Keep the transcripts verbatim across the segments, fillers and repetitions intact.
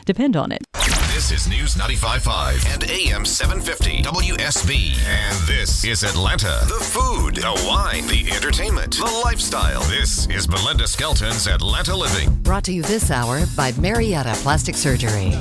depend on it. This is News ninety-five point five and A M seven fifty W S B. And this is Atlanta. The food, the wine, the entertainment, the lifestyle. This is Belinda Skelton's Atlanta Living. Brought to you this hour by Marietta Plastic Surgery.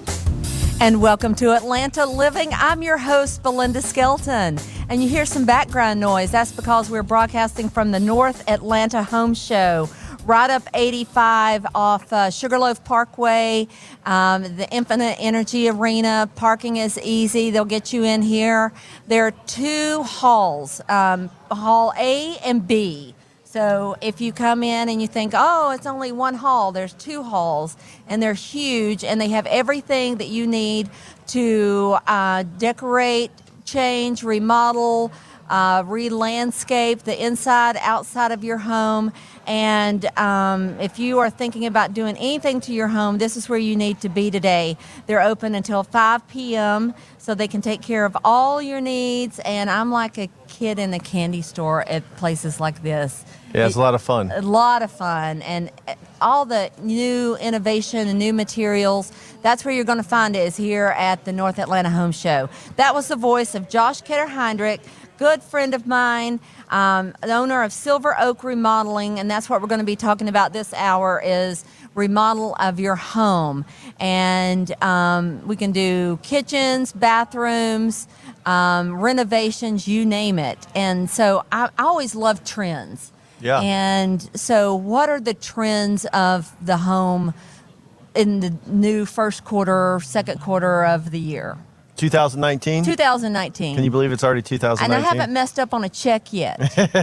And welcome to Atlanta Living. I'm your host, Belinda Skelton. And you hear some background noise. That's because we're broadcasting from the North Atlanta Home Show, right up eighty-five off uh, Sugarloaf Parkway, um, the Infinite Energy Arena. Parking is easy. They'll get you in here. There are two halls, um, Hall A and B. So if you come in and you think, oh, it's only one hall, there's two halls, and they're huge, and they have everything that you need to uh, decorate, change, remodel, uh, re-landscape the inside, outside of your home. And um, if you are thinking about doing anything to your home, this is where you need to be today. They're open until five p.m., so they can take care of all your needs. And I'm like a kid in a candy store at places like this. Yeah, it's a lot of fun. A lot of fun. And all the new innovation and new materials, that's where you're going to find it, is here at the North Atlanta Home Show. That was the voice of Josh Ketter-Heinrich, good friend of mine, um, the owner of Silver Oak Remodeling, and that's what we're going to be talking about this hour, is remodel of your home. And um, we can do kitchens, bathrooms, um, renovations, you name it. And so I, I always love trends. Yeah. And so what are the trends of the home in the new first quarter, second quarter of the year? twenty nineteen? twenty nineteen. Can you believe it's already two thousand nineteen? And I haven't messed up on a check yet.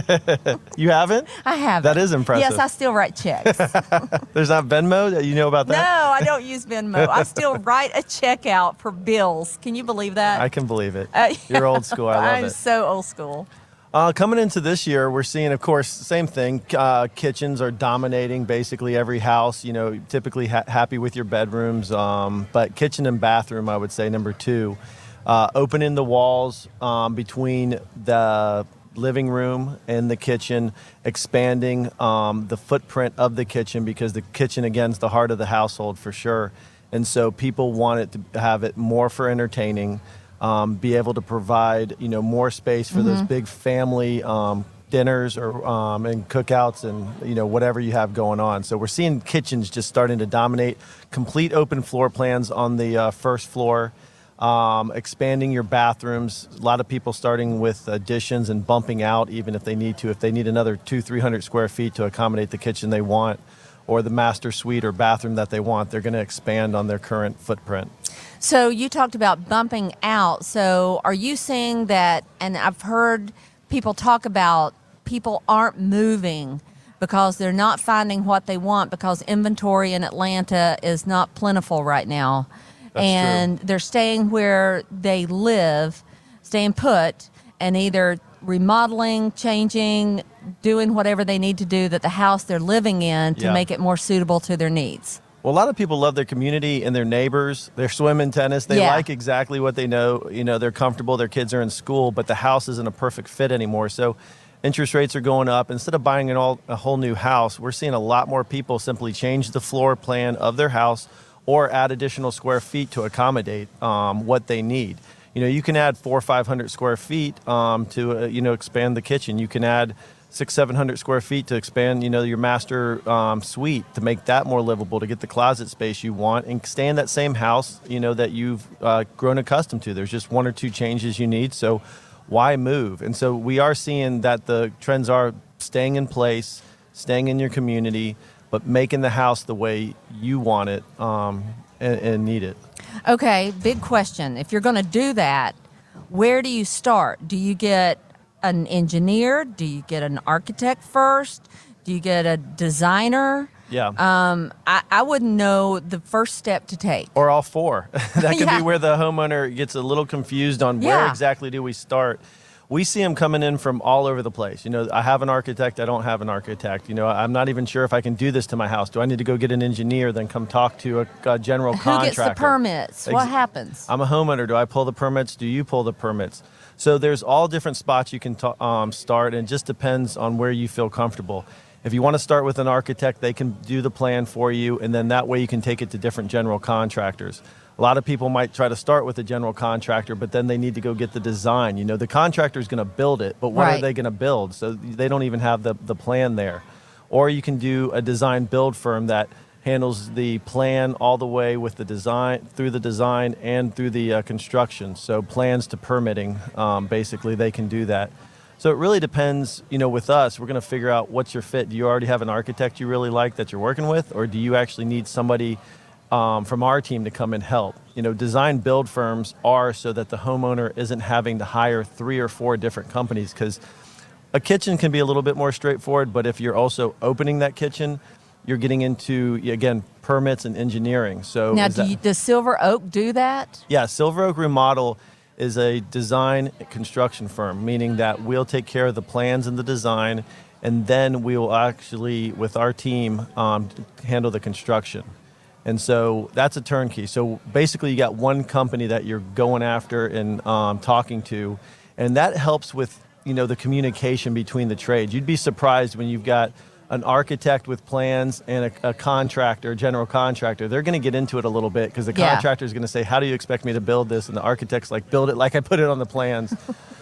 You haven't? I haven't. That is impressive. Yes, I still write checks. There's not Venmo? You know about that? No, I don't use Venmo. I still write a check out for bills. Can you believe that? I can believe it. Uh, You're old school. I love I'm it. so old school. Uh, coming into this year, we're seeing, of course, same thing. Uh, kitchens are dominating basically every house. You know, typically ha- happy with your bedrooms, um, but kitchen and bathroom, I would say, number two. Uh, opening the walls um, between the living room and the kitchen, expanding um, the footprint of the kitchen, because the kitchen, again, is the heart of the household for sure. And so people want it to have it more for entertaining. Um, be able to provide, you know, more space for mm-hmm. those big family um, dinners or um, and cookouts and, you know, whatever you have going on. So we're seeing kitchens just starting to dominate. Complete open floor plans on the uh, first floor. Um, expanding your bathrooms. A lot of people starting with additions and bumping out, even if they need to. If they need another two, three hundred square feet to accommodate the kitchen they want, or the master suite or bathroom that they want, they're going to expand on their current footprint. So you talked about bumping out. So are you saying that, and I've heard people talk about people aren't moving because they're not finding what they want because inventory in Atlanta is not plentiful right now. That's and true. They're staying where they live, staying put, and either remodeling, changing, doing whatever they need to do that the house they're living in to Yeah. make it more suitable to their needs. Well, a lot of people love their community and their neighbors. They're swimming, tennis. They Yeah. like exactly what they know. You know, they're comfortable. Their kids are in school, but the house isn't a perfect fit anymore. So interest rates are going up. Instead of buying an all, a whole new house, we're seeing a lot more people simply change the floor plan of their house or add additional square feet to accommodate um, what they need. You know, you can add four or five hundred square feet um, to, uh, you know, expand the kitchen. You can add six, seven hundred square feet to expand, you know, your master um, suite to make that more livable, to get the closet space you want, and stay in that same house, you know, that you've uh, grown accustomed to. There's just one or two changes you need, so why move? And so we are seeing that the trends are staying in place, staying in your community, but making the house the way you want it um, and, and need it. Okay, big question. If you're going to do that, where do you start? Do you get an engineer? Do you get an architect first? Do you get a designer? Yeah. Um, I, I wouldn't know the first step to take. Or all four. That could Yeah. be where the homeowner gets a little confused on where Yeah. exactly do we start. We see them coming in from all over the place. You know, I have an architect, I don't have an architect. You know, I'm not even sure if I can do this to my house. Do I need to go get an engineer, then come talk to a, a general Who contractor? gets the permits? What Ex- happens? I'm a homeowner. Do I pull the permits? Do you pull the permits? So there's all different spots you can ta- um, start, and it just depends on where you feel comfortable. If you want to start with an architect, they can do the plan for you, and then that way you can take it to different general contractors. A lot of people might try to start with a general contractor, but then they need to go get the design. You know, the contractor is going to build it, but what Right. are they going to build? So they don't even have the, the plan there. Or you can do a design build firm that handles the plan all the way with the design, through the design and through the uh, construction. So plans to permitting, um, basically, they can do that. So it really depends, you know, with us, we're going to figure out what's your fit. Do you already have an architect you really like that you're working with, or do you actually need somebody um, from our team to come and help? You know, design build firms are so that the homeowner isn't having to hire three or four different companies, because a kitchen can be a little bit more straightforward, but if you're also opening that kitchen, you're getting into, again, permits and engineering. So Now, is do that- you, does Silver Oak do that? Yeah, Silver Oak Remodel is a design construction firm, meaning that we'll take care of the plans and the design, and then we will actually, with our team, um, handle the construction. And so that's a turnkey. So basically you got one company that you're going after and um, talking to, and that helps with, you know, the communication between the trades. You'd be surprised when you've got an architect with plans and a, a contractor, a general contractor. They're going to get into it a little bit because the Yeah. contractor is going to say, how do you expect me to build this? And the architect's like, build it like I put it on the plans.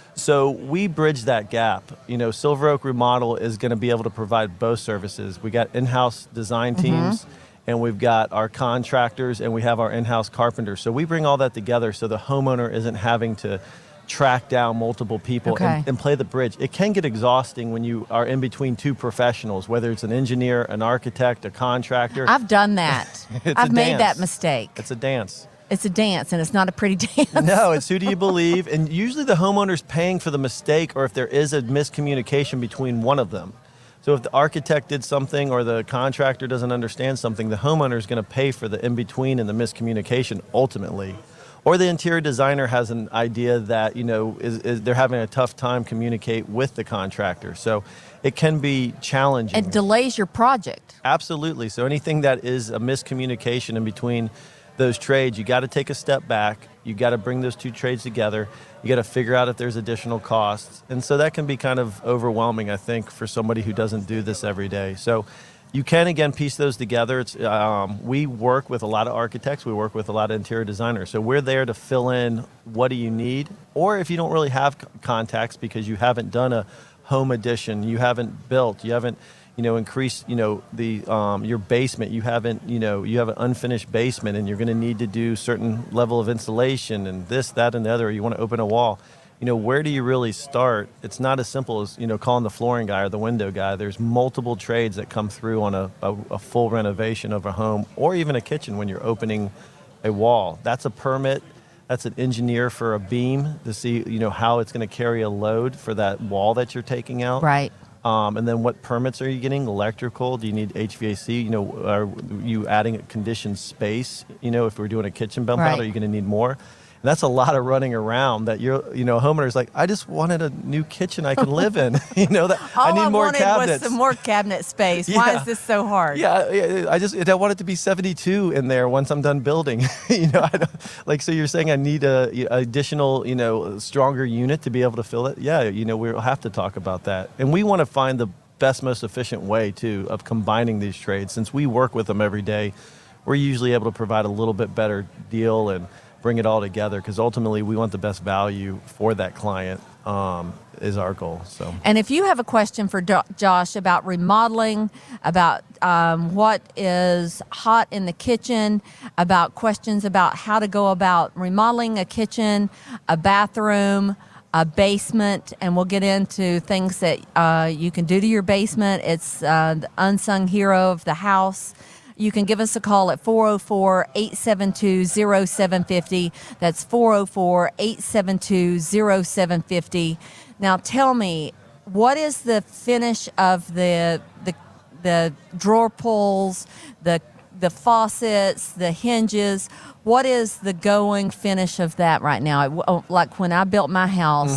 So we bridge that gap. You know, Silver Oak Remodel is going to be able to provide both services. We got in-house design teams, and we've got our contractors, and we have our in-house carpenters. So we bring all that together so the homeowner isn't having to track down multiple people Okay. and, and play the bridge. It can get exhausting when you are in between two professionals, whether it's an engineer, an architect, a contractor. I've done that. It's I've a made that dance. mistake. It's a dance. It's a dance, and it's not a pretty dance. No, it's who do you believe? And usually the homeowner's paying for the mistake, or if there is a miscommunication between one of them. So if the architect did something or the contractor doesn't understand something, the homeowner is going to pay for the in-between and the miscommunication ultimately. Or the interior designer has an idea that, you know, is, is they're having a tough time communicate with the contractor. So it can be challenging. It delays your project. Absolutely. So anything that is a miscommunication in between those trades, you got to take a step back. You got to bring those two trades together. You got to figure out if there's additional costs. And so that can be kind of overwhelming, I think, for somebody who doesn't do this every day. So you can, again, piece those together. It's, um, we work with a lot of architects. We work with a lot of interior designers. So we're there to fill in what do you need. Or if you don't really have c- contacts because you haven't done a home addition, you haven't built, you haven't, you know, increased, you know, the um, your basement, you haven't, you know, you have an unfinished basement and you're going to need to do certain level of insulation and this, that, and the other. Or you want to open a wall. You know, where do you really start? It's not as simple as, you know, calling the flooring guy or the window guy. There's multiple trades that come through on a, a, a full renovation of a home or even a kitchen when you're opening a wall. That's a permit. That's an engineer for a beam to see, you know, how it's going to carry a load for that wall that you're taking out. Right. Um, and then what permits are you getting? Electrical? Do you need H V A C? You know, are you adding a conditioned space? You know, if we're doing a kitchen bump Right. out, are you going to need more? And that's a lot of running around that you're, you know, a homeowner's like, I just wanted a new kitchen I can live in. you know, that All I need more wanted cabinets. was some more cabinet space. Why Yeah. is this so hard? Yeah, yeah, I just I want it to be seventy-two in there once I'm done building. you know, I don't, like so you're saying I need a, a additional, you know, stronger unit to be able to fill it. Yeah, you know, we'll have to talk about that, and we want to find the best, most efficient way too of combining these trades. Since we work with them every day, we're usually able to provide a little bit better deal and bring it all together because ultimately we want the best value for that client um, is our goal. So. And if you have a question for Do- Josh about remodeling, about um, what is hot in the kitchen, about questions about how to go about remodeling a kitchen, a bathroom, a basement, and we'll get into things that uh, you can do to your basement. It's uh, the unsung hero of the house. You can give us a call at four oh four, eight seven two, oh seven five oh. That's four oh four, eight seven two, oh seven five oh. Now tell me, what is the finish of the the the drawer pulls, the the faucets, the hinges? What is the going finish of that right now? It- Like when I built my house,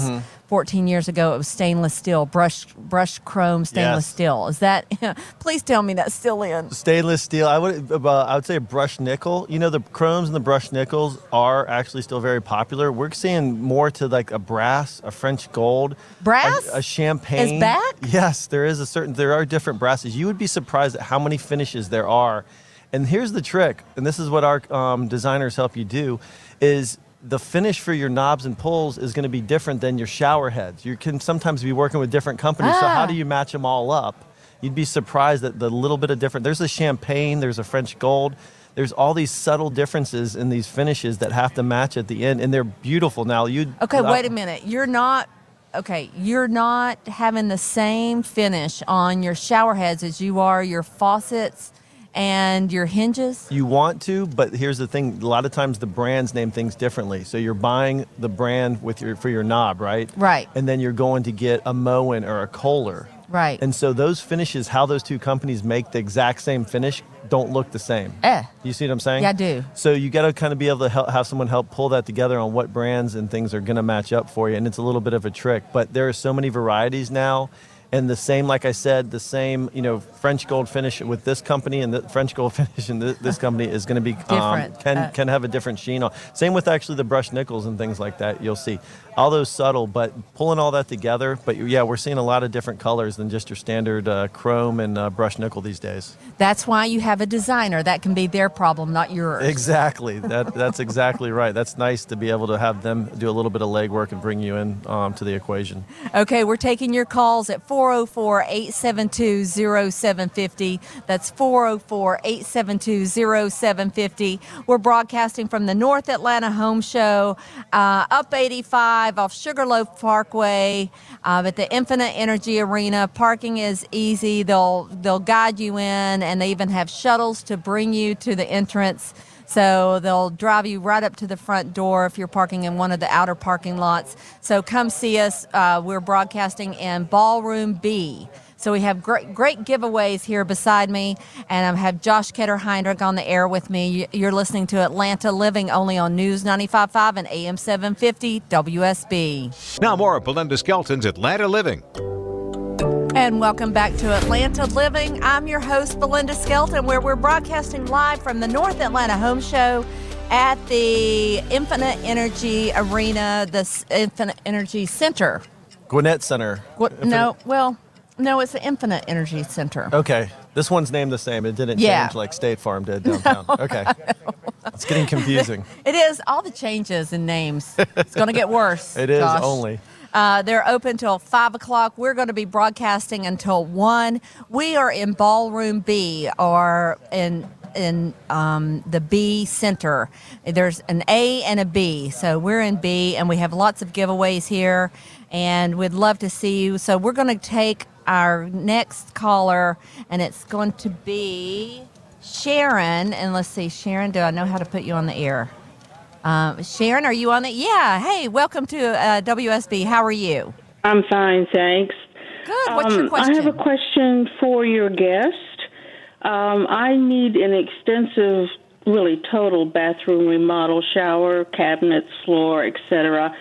fourteen years ago, it was stainless steel, brushed brushed chrome stainless Yes. steel. Is that? Please tell me that's still in. Stainless steel. I would uh, I would say a brushed nickel. You know, the chromes and the brushed nickels are actually still very popular. We're seeing more to like a brass, a French gold, Brass a, a champagne. is back? Yes, there is a certain. There are different brasses. You would be surprised at how many finishes there are. And here's the trick, and this is what our um, designers help you do, is the finish for your knobs and pulls is going to be different than your shower heads. You can sometimes be working with different companies, so how Ah. do you match them all up? You'd be surprised at the little bit of different. There's a champagne, there's a French gold. There's all these subtle differences in these finishes that have to match at the end, and they're beautiful. Now, you Okay, wait a minute. You're not. Okay, you're not having the same finish on your shower heads as you are your faucets and your hinges. You want to, but here's the thing. A lot of times the brands name things differently. So you're buying the brand with your for your knob, right? Right. And then you're going to get a Moen or a Kohler. Right. And so those finishes, how those two companies make the exact same finish, don't look the same. Eh. You see what I'm saying? Yeah, I do. So you got to kind of be able to help, have someone help pull that together on what brands and things are going to match up for you. And it's a little bit of a trick. But there are so many varieties now. And the same, like I said, the same, you know, French gold finish with this company and the French gold finish in this, this company is going to be um, Different. can Uh, can have a different sheen on. Same with actually the brushed nickels and things like that. You'll see all those subtle, but pulling all that together. But yeah, we're seeing a lot of different colors than just your standard uh, chrome and uh, brushed nickel these days. That's why you have a designer. That can be their problem, not yours. Exactly. That that's exactly right. That's nice to be able to have them do a little bit of legwork and bring you in um, to the equation. Okay, we're taking your calls at four oh four, eight seven two, oh seven five oh. That's four oh four, eight seven two, oh seven five oh. We're broadcasting from the North Atlanta Home Show, uh, up eighty-five off Sugarloaf Parkway uh, at the Infinite Energy Arena. Parking is easy. They'll they'll guide you in, and they even have shuttles to bring you to the entrance. So they'll drive you right up to the front door if you're parking in one of the outer parking lots. So come see us. Uh, we're broadcasting in Ballroom B. So we have great great giveaways here beside me, and I have Josh Ketter Heinrich on the air with me. You're listening to Atlanta Living only on News ninety-five point five and A M seven fifty W S B. Now more of Belinda Skelton's Atlanta Living. And welcome back to Atlanta Living. I'm your host, Belinda Skelton, where we're broadcasting live from the North Atlanta Home Show at the Infinite Energy Arena, the S- Infinite Energy Center. Gwinnett Center. What? No, well, no, it's the Infinite Energy Center. Okay. This one's named the same. It didn't Yeah. change like State Farm did downtown. Okay. It's getting confusing. It is all the changes in names. It's going to get worse. It is Josh. only. Uh, they're open till five o'clock. We're going to be broadcasting until one. We are in Ballroom B, or in in um, the B Center. There's an A and a B, so we're in B, and we have lots of giveaways here, and we'd love to see you. So we're going to take our next caller, and it's going to be Sharon. And let's see, Sharon, do I know how to put you on the air? Um, Sharon, are you on it? Yeah. Hey, welcome to uh, W S B. How are you? I'm fine, thanks. Good. What's your Um, question? I have a question for your guest. Um, I need an extensive, really total bathroom remodel, shower, cabinets, floor, et cetera.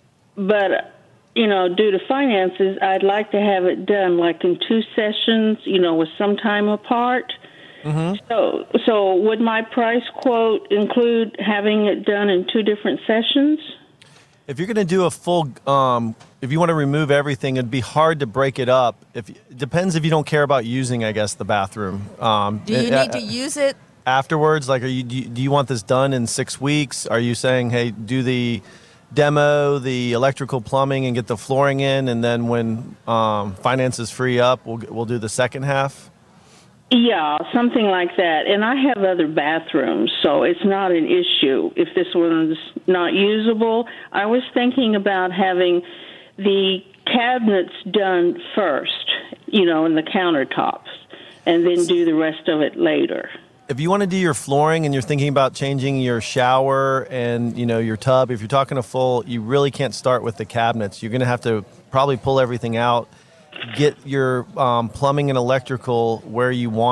But, you know, due to finances, I'd like to have it done like in two sessions, you know, with some time apart. Mm-hmm. So, so would my price quote include having it done in two different sessions? If you're going to do a full, um, if you want to remove everything, it'd be hard to break it up. If it depends if you don't care about using, I guess, the bathroom. Um, Do you uh, need to use it? afterwards? Like, are you do, you do you want this done in six weeks? Are you saying, hey, do the demo, the electrical, plumbing, and get the flooring in, and then when um, finances free up, we'll we'll do the second half? Yeah, something like that. And I have other bathrooms, so it's not an issue if this one's not usable. I was thinking about having the cabinets done first, you know, and the countertops, and then do the rest of it later. If you want to do your flooring and you're thinking about changing your shower and, you know, your tub, if you're talking a full, you really can't start with the cabinets. You're going to have to probably pull everything out, get your um, plumbing and electrical where you want it,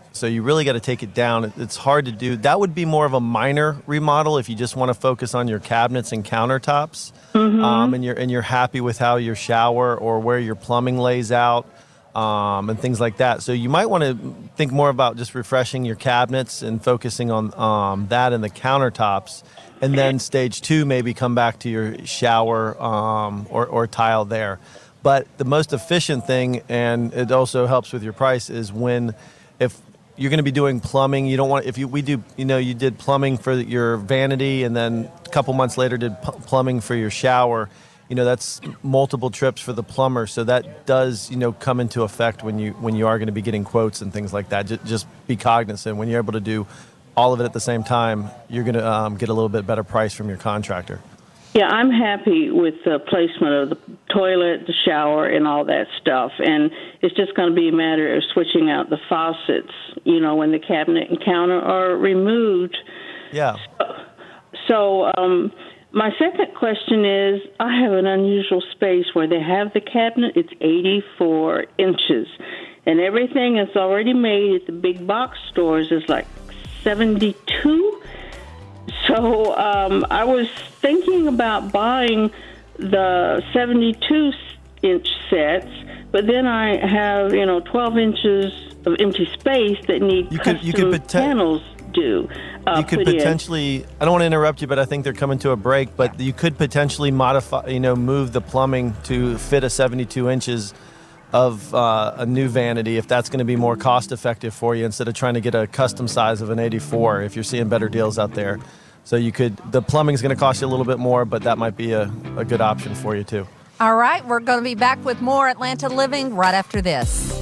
So you really got to take it down. It- It's hard to do. That would be more of a minor remodel if you just want to focus on your cabinets and countertops, um, and you're and you're happy with how your shower or where your plumbing lays out, um, and things like that. So you might want to think more about just refreshing your cabinets and focusing on um, that and the countertops. And then stage two, maybe come back to your shower um, or, or tile there. But the most efficient thing, and it also helps with your price, is when if you're going to be doing plumbing, you don't want, if you we do, you know, you did plumbing for your vanity and then a couple months later did p- plumbing for your shower, you know, that's multiple trips for the plumber. So that does, you know, come into effect when you when you are going to be getting quotes and things like that. Just, just be cognizant. When you're able to do all of it at the same time, you're going to um, get a little bit better price from your contractor. Yeah, I'm happy with the placement of the toilet, the shower, and all that stuff. And it's just going to be a matter of switching out the faucets, you know, when the cabinet and counter are removed. Yeah. So um, my second question is, I have an unusual space where they have the cabinet. It's eighty-four inches. And everything that's already made at the big box stores is like seventy-two. So um, I was thinking about buying the seventy-two inch sets, but then I have, you know, twelve inches of empty space that need You could- custom you could poten- panels due. Uh, You could put in. potentially, I don't want to interrupt you, but I think they're coming to a break, but you could potentially modify, you know, move the plumbing to fit a seventy-two inches of uh, a new vanity if that's going to be more cost effective for you instead of trying to get a custom size of an eighty-four if you're seeing better deals out there. So you could, the plumbing's going to cost you a little bit more, but that might be a, a good option for you too. All right, we're going to be back with more Atlanta Living right after this.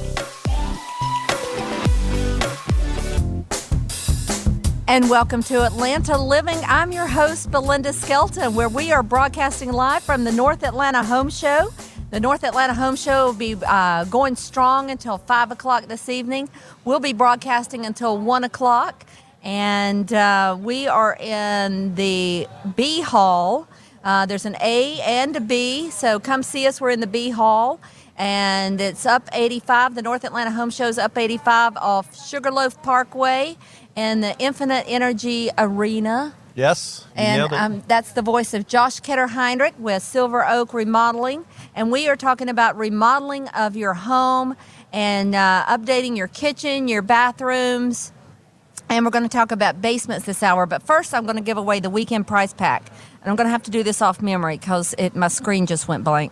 And welcome to Atlanta Living. I'm your host, Belinda Skelton, where we are broadcasting live from the North Atlanta Home Show. The North Atlanta Home Show will be uh, going strong until five o'clock this evening. We'll be broadcasting until one o'clock. And uh, we are in the B Hall. Uh, there's an A and a B, so come see us. We're in the B Hall. And it's up eighty-five. The North Atlanta Home Show is up eighty-five off Sugarloaf Parkway in the Infinite Energy Arena. Yes. you And nailed it. um, that's the voice of Josh Ketter Heinrich with Silver Oak Remodeling. And we are talking about remodeling of your home and uh, updating your kitchen, your bathrooms. And we're going to talk about basements this hour. But first, I'm going to give away the weekend prize pack. And I'm going to have to do this off memory because my screen just went blank.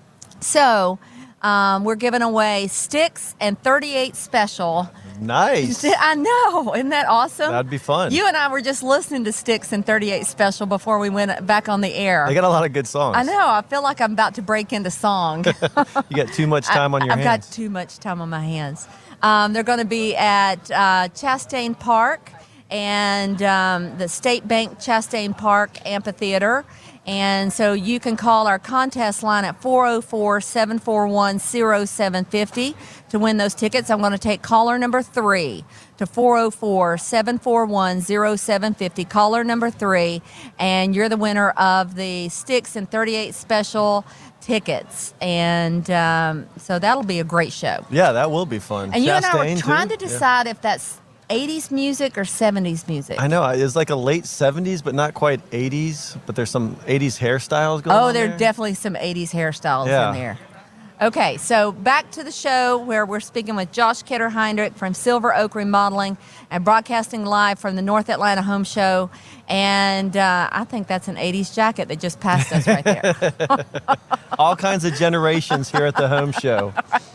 So um, we're giving away Sticks and thirty-eight Special. Nice. I know. Isn't that awesome? That'd be fun. You and I were just listening to Sticks and thirty-eight Special before we went back on the air. They got a lot of good songs. I know. I feel like I'm about to break into song. You got too much time on your I've hands. got too much time on my hands. Um, they're going to be at uh, Chastain Park and um, the State Bank Chastain Park Amphitheater. And so you can call our contest line at four oh four, seven four one, oh seven five oh to win those tickets. I'm going to take caller number three to four oh four, seven four one, oh seven five oh. Caller number three, and you're the winner of the Sticks and thirty-eight Special tickets. And um, so that'll be a great show. Yeah, that will be fun. And you and I Chastain, were trying too? to decide if that's eighties music or seventies music. Yeah. I know. It's like a late seventies, but not quite eighties. But there's some eighties hairstyles going Oh, on there are there. definitely some eighties hairstyles Yeah. in there. Okay, so back to the show where we're speaking with Josh Ketter Heinrich from Silver Oak Remodeling and broadcasting live from the North Atlanta Home Show. And uh, I think that's an eighties jacket that just passed us right there. All kinds of generations here at the home show.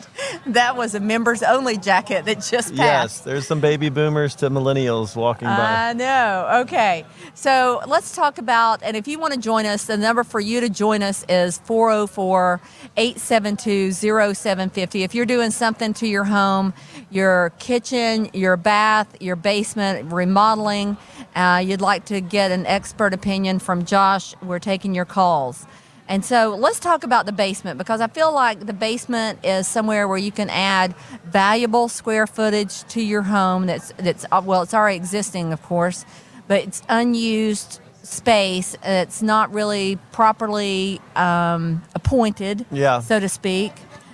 That was a members only jacket that just passed. Yes, there's some baby boomers to millennials walking by. I know. Okay. So let's talk about, and if you want to join us, the number for you to join us is four oh four, eight seven two, oh seven five oh. If you're doing something to your home, your kitchen, your bath, your basement, remodeling, uh, you'd like to get an expert opinion from Josh, we're taking your calls. And so let's talk about the basement, because I feel like the basement is somewhere where you can add valuable square footage to your home that's, that's well, it's already existing, of course, but it's unused space. It's not really properly um, appointed, Yeah. so to speak.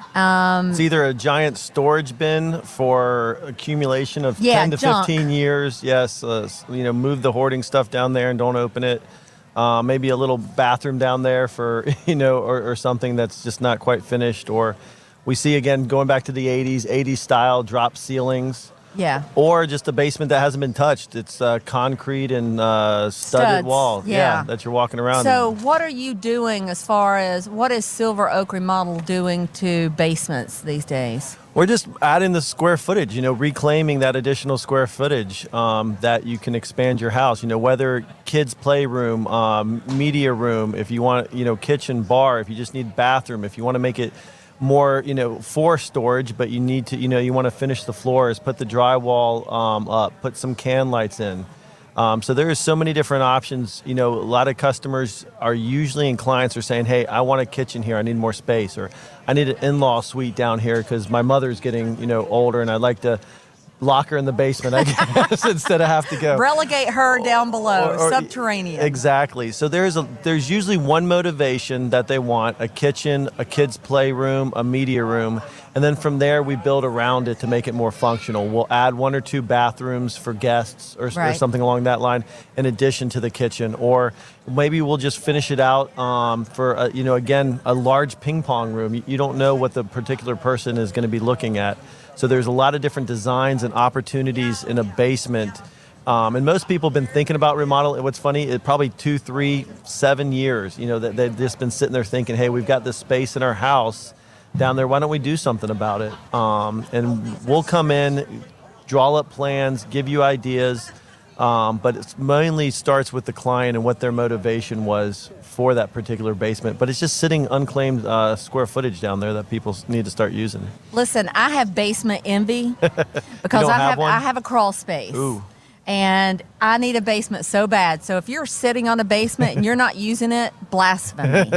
Um, it's either a giant storage bin for accumulation of Yeah, ten to junk. fifteen years. Yes, uh, s- you know, move the hoarding stuff down there and don't open it. Uh, maybe a little bathroom down there for, you know, or, or something that's just not quite finished. Or we see, again, going back to the eighties, eighties style drop ceilings. Yeah. Or just a basement that hasn't been touched. It's uh, concrete and uh, studded Studs, wall. yeah. that you're walking around So in. what are you doing as far as, what is Silver Oak Remodel doing to basements these days? We're just adding the square footage, you know, reclaiming that additional square footage um, that you can expand your house. You know, whether kids' playroom, um, media room, if you want, you know, kitchen, bar, if you just need bathroom, if you want to make it more, you know, for storage, but you need to, you know, you want to finish the floors, put the drywall um, up, put some can lights in. Um, so there is so many different options. You know, a lot of customers are usually, and clients are saying, hey, I want a kitchen here. I need more space. Or I need an in-law suite down here because my mother's getting, you know, older and I'd like to lock her in the basement, I guess, instead of have to go. Relegate her down below, Or- or- subterranean. Exactly. So there's a there's usually one motivation that they want: a kitchen, a kid's playroom, a media room, and then from there we build around it to make it more functional. We'll add one or two bathrooms for guests or, or Right. something along that line, in addition to the kitchen. Or maybe we'll just finish it out um, for a, you know again a large ping pong room. You, you don't know what the particular person is going to be looking at. So there's a lot of different designs and opportunities in a basement. Um, and most people have been thinking about remodel. And what's funny, it probably two, three, seven years, you know, that they've just been sitting there thinking, hey, we've got this space in our house down there. Why don't we do something about it? Um, and we'll come in, draw up plans, give you ideas. Um, but it mainly starts with the client and what their motivation was for that particular basement. But it's just sitting unclaimed uh, square footage down there that people need to start using. Listen, I have basement envy because don't I have have one? I have a crawl space. Ooh. And I need a basement so bad. So if you're sitting on a basement and you're not using it, blasphemy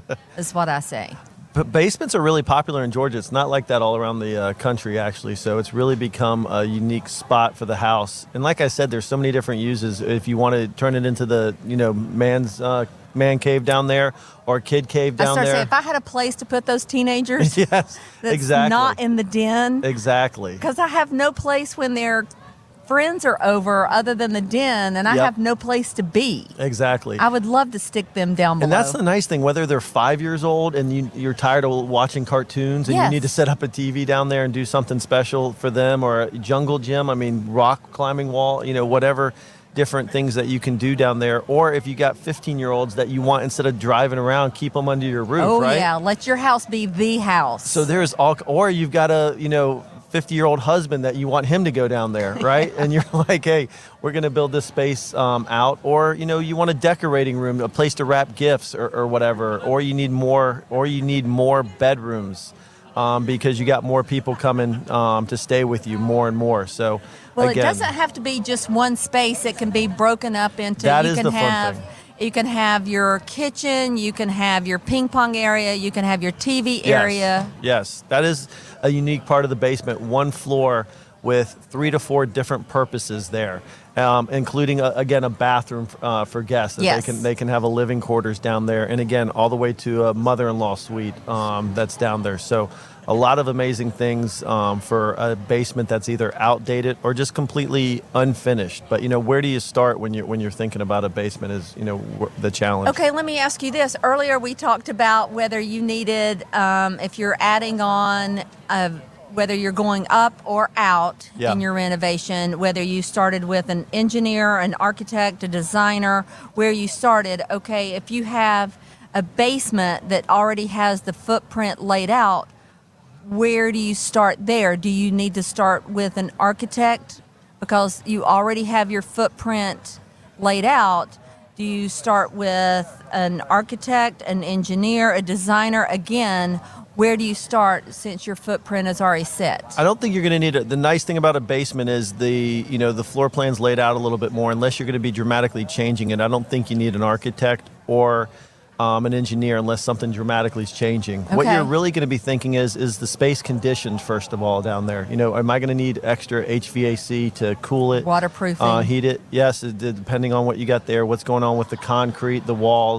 is what I say. But basements are really popular in Georgia. It's not like that all around the uh, country, actually. So it's really become a unique spot for the house. And like I said, there's so many different uses. If you want to turn it into the, you know, man's uh, man cave down there or kid cave I down start there. saying, if I had a place to put those teenagers yes, that's exactly. not in the den, Exactly. because I have no place when their friends are over other than the den, and I Yep. have no place to be. Exactly. I would love to stick them down below. And that's the nice thing, whether they're five years old and you, you're tired of watching cartoons and Yes. you need to set up a T V down there and do something special for them, or a jungle gym, I mean, rock climbing wall, you know, whatever different things that you can do down there. Or if you got fifteen-year-olds that you want, instead of driving around, keep them under your roof, oh, right? yeah. Let your house be the house. So there's all, or you've got a, you know, fifty-year-old husband that you want him to go down there, right? And you're like, hey, we're going to build this space um, out. Or, you know, you want a decorating room, a place to wrap gifts or, or whatever. Or you need more, or you need more bedrooms um, because you got more people coming um, to stay with you more and more. So, Well, again, it doesn't have to be just one space. It can be broken up into. That you is can the fun have, thing. You can have your kitchen. You can have your ping pong area. You can have your T V Yes. area. Yes, that is a unique part of the basement. One floor with three to four different purposes there, um, including a, again a bathroom uh, for guests. That Yes. They can they can have a living quarters down there, and again all the way to a mother-in-law suite um, that's down there. So a lot of amazing things um, for a basement that's either outdated or just completely unfinished. But you know, where do you start when you're when you're thinking about a basement? Is you know wh- the challenge. Okay, let me ask you this. Earlier, we talked about whether you needed, um, if you're adding on, a, whether you're going up or out Yeah. in your renovation, whether you started with an engineer, an architect, a designer, where you started. Okay, if you have a basement that already has the footprint laid out, where do you start there? Do you need to start with an architect because you already have your footprint laid out? Do you start with an architect, an engineer, a designer? Again, where do you start since your footprint is already set? I don't think you're going to need it. The nice thing about a basement is the, you know, the floor plan's laid out a little bit more. Unless you're going to be dramatically changing it, I don't think you need an architect or um, an engineer unless something dramatically is changing. What Okay. you're really going to be thinking is, is the space conditioned, first of all, down there? You know, am I going to need extra H V A C to cool it? Waterproofing. Uh, heat it? Yes, it, depending on what you got there, what's going on with the concrete, the walls.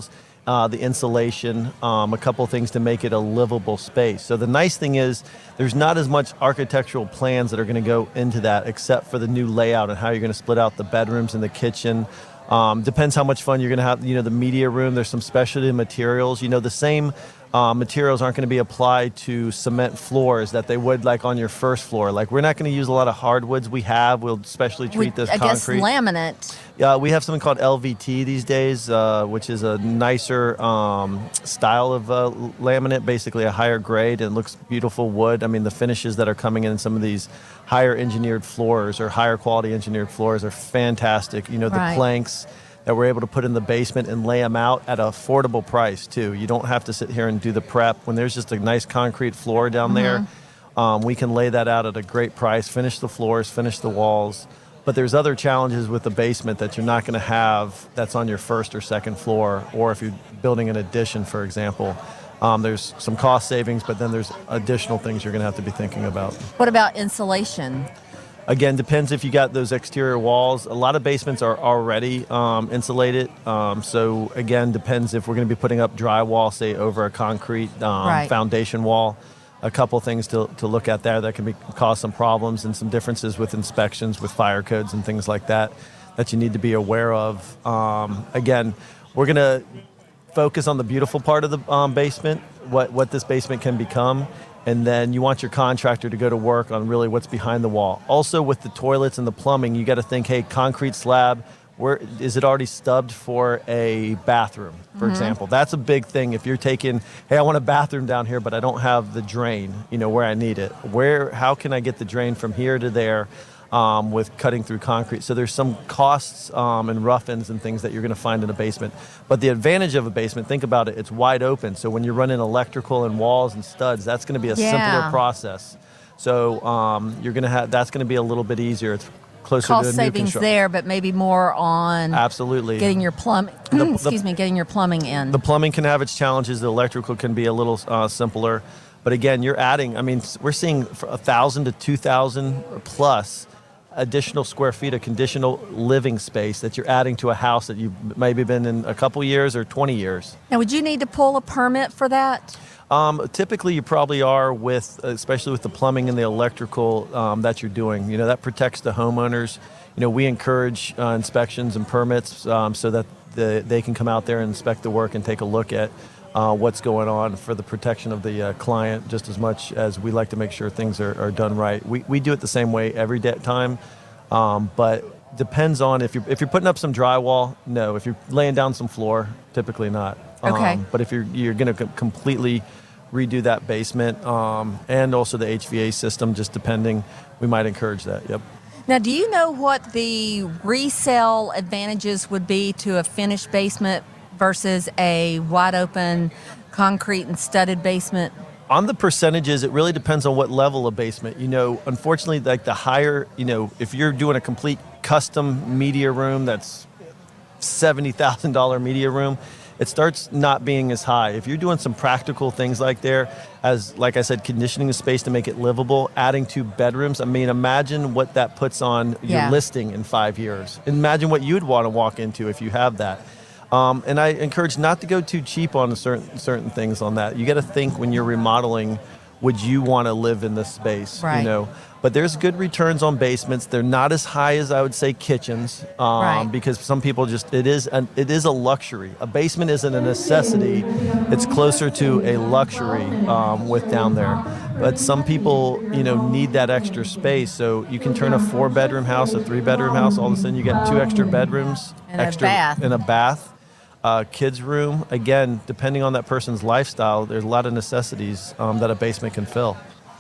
uh, the insulation, um, a couple things to make it a livable space. So the nice thing is there's not as much architectural plans that are going to go into that except for the new layout and how you're going to split out the bedrooms and the kitchen. Um, depends how much fun you're going to have. You know, the media room, there's some specialty materials. You know, the same uh, materials aren't going to be applied to cement floors that they would like on your first floor. Like, we're not going to use a lot of hardwoods we have. We'll specially treat we, this I concrete. guess laminate. Yeah, we have something called L V T these days, uh, which is a nicer um, style of uh, laminate, basically a higher grade, and looks beautiful wood. I mean, the finishes that are coming in some of these higher engineered floors or higher quality engineered floors are fantastic. You know, the Right. planks that we're able to put in the basement and lay them out at an affordable price, too. You don't have to sit here and do the prep. When there's just a nice concrete floor down Mm-hmm. there, um, we can lay that out at a great price, finish the floors, finish the walls. But there's other challenges with the basement that you're not going to have that's on your first or second floor, or if you're building an addition, for example. Um, there's some cost savings, but then there's additional things you're going to have to be thinking about. What about insulation? Again, depends if you got those exterior walls. A lot of basements are already um, insulated. Um, so again, depends if we're going to be putting up drywall, say over a concrete um, Right. foundation wall. A couple things to, to look at there that can be, cause some problems and some differences with inspections, with fire codes and things like that, that you need to be aware of. Um, again, we're going to focus on the beautiful part of the um, basement, what, what this basement can become. And then you want your contractor to go to work on really what's behind the wall. Also, with the toilets and the plumbing, you got to think, hey, concrete slab, where is it already stubbed for a bathroom, for Mm-hmm. example? That's a big thing. If you're taking, hey, I want a bathroom down here, but I don't have the drain, you know, where I need it. Where, how can I get the drain from here to there? Um, with cutting through concrete. So there's some costs um, and rough-ins and things that you're going to find in a basement. But the advantage of a basement, think about it, it's wide open. So when you're running electrical and walls and studs, that's going to be a Yeah. simpler process. So um, you're going to have, that's going to be a little bit easier. It's closer Cost to the new savings construction. there, but maybe more on Absolutely. getting your plumb. the- excuse me, getting your plumbing in. The plumbing can have its challenges. The electrical can be a little uh, simpler. But again, you're adding, I mean, we're seeing one thousand to two thousand plus additional square feet of conditional living space that you're adding to a house that you've maybe been in a couple years or twenty years. Now, would you need to pull a permit for that? Um, typically, you probably are with, especially with the plumbing and the electrical um, that you're doing. You know, that protects the homeowners. You know, we encourage uh, inspections and permits um, so that the, they can come out there and inspect the work and take a look at uh, what's going on for the protection of the uh, client, just as much as we like to make sure things are, are done right. We, we do it the same way every day, time, um, but depends on if you're, if you're putting up some drywall, no. If you're laying down some floor, typically not. Okay. Um, but if you're, you're going to completely redo that basement um, and also the H V A system, just depending, we might encourage that, yep. Now, do you know what the resale advantages would be to a finished basement versus a wide open concrete and studded basement? On the percentages, it really depends on what level of basement. You know, unfortunately, like the higher, you know, if you're doing a complete custom media room that's seventy thousand dollars media room, it starts not being as high. If you're doing some practical things like there, as like I said, conditioning the space to make it livable, adding two bedrooms, I mean, imagine what that puts on your Yeah. listing in five years. Imagine what you'd want to walk into if you have that. Um, and I encourage not to go too cheap on certain certain things on that. You got to think when you're remodeling, would you want to live in this space? Right. You know, but there's good returns on basements. They're not as high as I would say kitchens, um, Right. because some people just it is an, it is a luxury. A basement isn't a necessity; it's closer to a luxury um, with down there. But some people, you know, need that extra space. So you can turn a four-bedroom house, a three-bedroom house. All of a sudden, you get two extra bedrooms, And a extra bath. and a bath. Uh, kids' room, again, depending on that person's lifestyle, there's a lot of necessities um, that a basement can fill.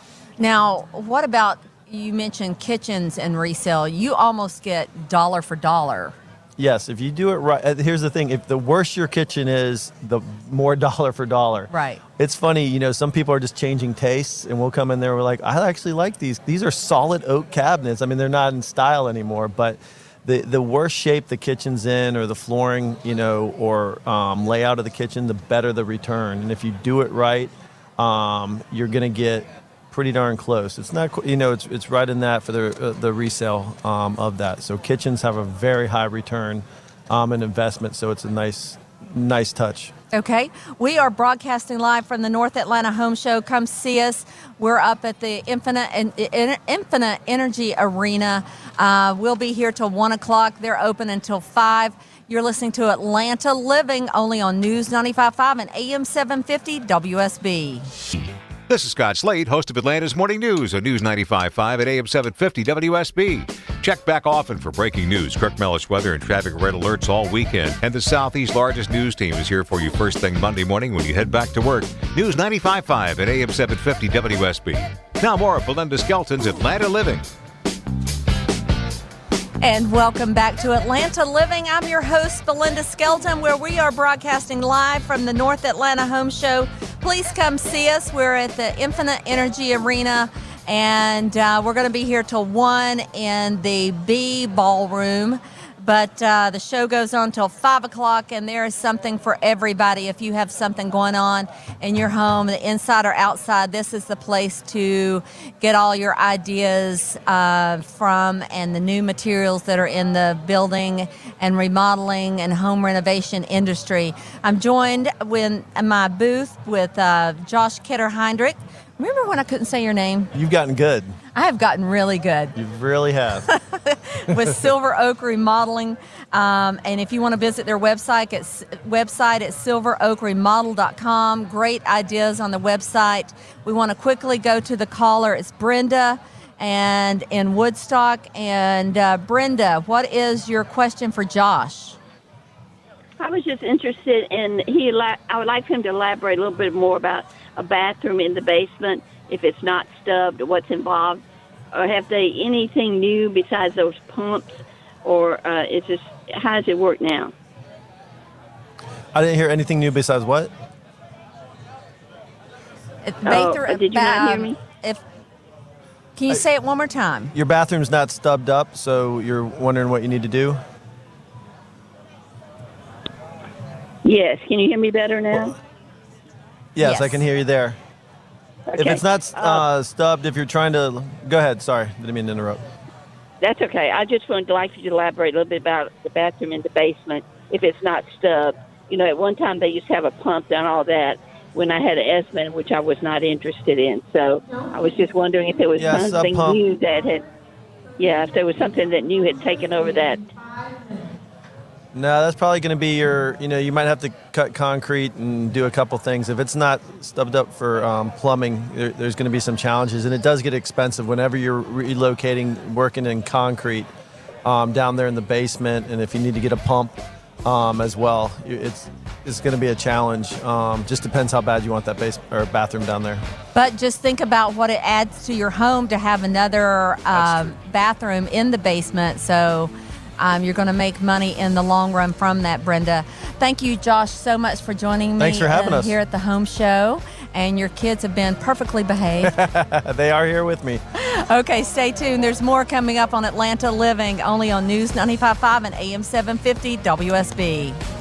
Now, what about, you mentioned kitchens and resale. You almost get dollar for dollar. Yes, if you do it right. uh, Here's the thing: if the worse your kitchen is, the more dollar for dollar. Right. It's funny, you know. Some people are just changing tastes, and we'll come in there. We're like, I actually like these. These are solid oak cabinets. I mean, they're not in style anymore, but the the worse shape the kitchen's in, or the flooring, you know, or um, layout of the kitchen, the better the return. And if you do it right, um, you're going to get pretty darn close. It's not, qu- you know, it's it's right in that for the uh, the resale um, of that. So kitchens have a very high return um, and investment. So it's a nice nice touch. Okay, we are broadcasting live from the North Atlanta Home Show. Come see us. We're up at the Infinite Infinite Energy Arena. Uh, we'll be here till one o'clock. They're open until five. You're listening to Atlanta Living, only on News ninety-five point five and A M seven fifty W S B. This is Scott Slade, host of Atlanta's Morning News on News ninety-five point five at A M seven fifty W S B. Check back often for breaking news, Kirk Mellish weather, and traffic red alerts all weekend. And the Southeast's largest news team is here for you first thing Monday morning when you head back to work. News ninety-five point five at A M seven fifty W S B. Now more of Belinda Skelton's Atlanta Living. And welcome back to Atlanta Living. I'm your host, Belinda Skelton, where we are broadcasting live from the North Atlanta Home Show. Please come see us. We're at the Infinite Energy Arena, and uh, we're going to be here till one in the B Ballroom. But uh, the show goes on till five o'clock, and there is something for everybody. If you have something going on in your home, the inside or outside, this is the place to get all your ideas uh, from, and the new materials that are in the building and remodeling and home renovation industry. I'm joined in my booth with uh, Josh Kidder-Heinrich. Remember when I couldn't say your name? You've gotten good. I have gotten really good. You really have. With Silver Oak Remodeling. Um, and if you want to visit their website, it's website at silver oak remodel dot com. Great ideas on the website. We want to quickly go to the caller. It's Brenda and in Woodstock. And uh, Brenda, what is your question for Josh? I was just interested in, he. I would like him to elaborate a little bit more about a bathroom in the basement, if it's not stubbed, what's involved, or have they anything new besides those pumps, or uh, it's just, how does it work now? I didn't hear anything new besides what? If, Oh, bathroom- did you not hear um, me? If, can you say it one more time? Your bathroom's not stubbed up, so you're wondering what you need to do? Yes. Can you hear me better now? Yes, Yes. I can hear you there. If Okay. it's not uh, Uh, stubbed, if you're trying to... Go ahead, sorry. Didn't mean to interrupt. That's okay. I just wanted to like you to elaborate a little bit about the bathroom in the basement, if it's not stubbed. You know, at one time they used to have a pump and all that when I had an Esmond, which I was not interested in. So I was just wondering if there was Yeah, something sub pump. new that had, yeah, if there was something that new had taken over that. No, that's probably going to be your, you know, you might have to cut concrete and do a couple things. If it's not stubbed up for um, plumbing, there, there's going to be some challenges. And it does get expensive whenever you're relocating, working in concrete um, down there in the basement. And if you need to get a pump um, as well, you- it's it's going to be a challenge. Um, just depends how bad you want that base or bathroom down there. But just think about what it adds to your home to have another That's um, true. bathroom in the basement. So um, you're going to make money in the long run from that, Brenda. Thank you, Josh, so much for joining me Thanks for having uh, us. here at the home show. And your kids have been perfectly behaved. They are here with me. Okay, stay tuned. There's more coming up on Atlanta Living, only on News ninety-five point five and A M seven fifty W S B.